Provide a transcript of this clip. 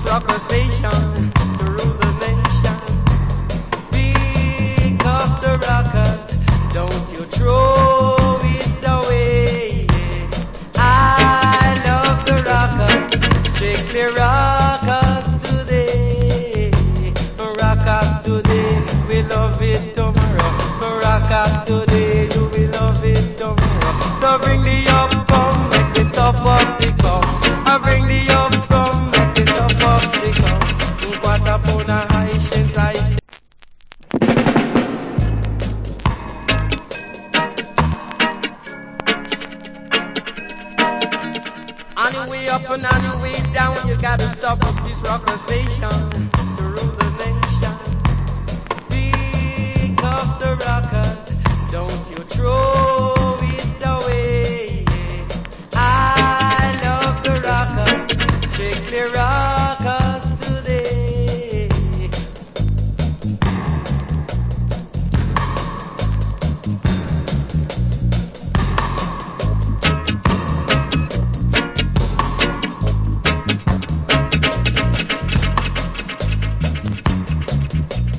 Rockers Nation to rule the nation. Pick up the rockers, don't you throw it away. I love the rockers, strictly rockers today. Rockers today, we love it too